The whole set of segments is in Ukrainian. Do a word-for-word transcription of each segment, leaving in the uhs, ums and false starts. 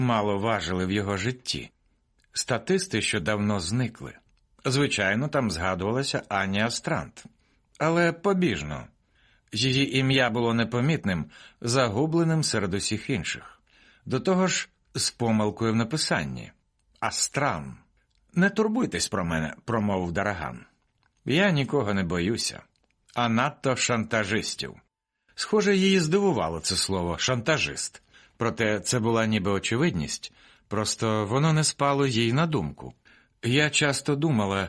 мало важили в його житті. Статисти, що давно зникли. Звичайно, там згадувалася Аня Астрант. Але побіжно. Її ім'я було непомітним, загубленим серед усіх інших. До того ж, з помилкою в написанні. Астран. «Не турбуйтесь про мене», – промовив Дараган. «Я нікого не боюся, а надто шантажистів». Схоже, її здивувало це слово «шантажист». Проте це була ніби очевидність, просто воно не спало їй на думку. «Я часто думала,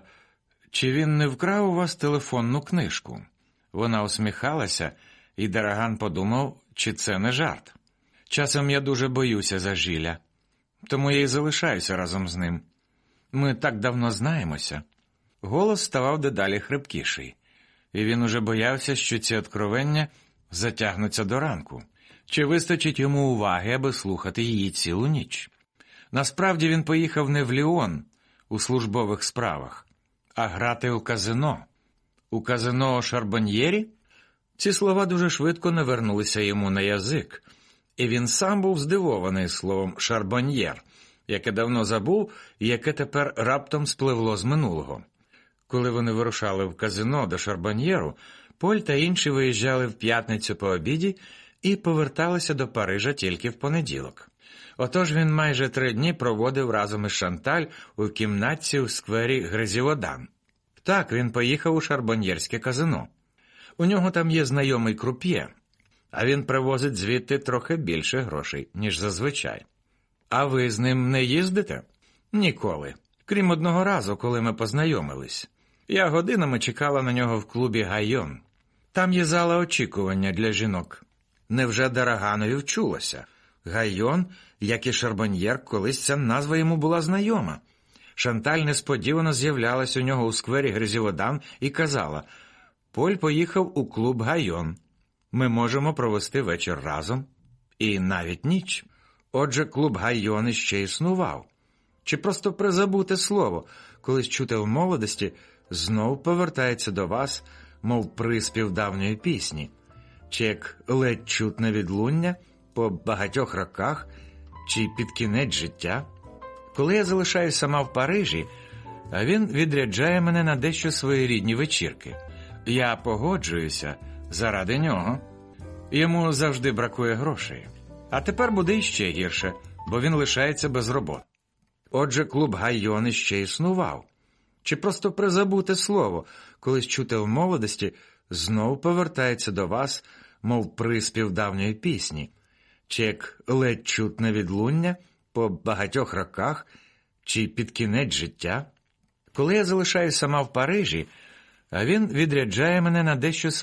чи він не вкрав у вас телефонну книжку?» Вона усміхалася, і Дараган подумав, чи це не жарт. «Часом я дуже боюся за Жиля, тому я й залишаюся разом з ним. Ми так давно знаємося». Голос ставав дедалі хрипкіший, і він уже боявся, що ці откровення затягнуться до ранку. Чи вистачить йому уваги, аби слухати її цілу ніч? Насправді він поїхав не в Ліон у службових справах, а грати у казино. У казино Шарбоньєрі? Ці слова дуже швидко навернулися йому на язик, і він сам був здивований словом «шарбоньєр», яке давно забув і яке тепер раптом спливло з минулого. Коли вони вирушали в казино до Шарбоньєру, Поль та інші виїжджали в п'ятницю по обіді і поверталися до Парижа тільки в понеділок. Отож він майже три дні проводив разом із Шанталь у кімнатці у сквері Грезіводан. Так, він поїхав у Шарбоньєрське казино. У нього там є знайомий круп'є, а він привозить звідти трохи більше грошей, ніж зазвичай. А ви з ним не їздите? Ніколи. Крім одного разу, коли ми познайомились. Я годинами чекала на нього в клубі «Гайон». Там є зала очікування для жінок. Невже Дараганові вчулося? «Гайон», як і Шарбоньєр, колись ця назва йому була знайома. Шанталь несподівано з'являлась у нього у сквері Грезіводан і казала: «Поль поїхав у клуб «Гайон». Ми можемо провести вечір разом. І навіть ніч». Отже, клуб «Гайон» іще існував. Чи просто призабуте слово, колись чуте в молодості, знов повертається до вас, мов приспів давньої пісні? Чи як ледь чутне відлуння по багатьох роках, чи під кінець життя? Коли я залишаюсь сама в Парижі, а він відряджає мене на дещо своєрідні вечірки. Я погоджуюся заради нього. Йому завжди бракує грошей. А тепер буде іще гірше, бо він лишається без роботи. Отже, клуб «Гайон» іще існував. Чи просто призабуте слово, колись чуте в молодості, знов повертається до вас, мов приспів давньої пісні? Чи як ледь чутне відлуння по багатьох роках, чи під кінець життя? Коли я залишаюсь сама в Парижі, а він відряджає мене на дещо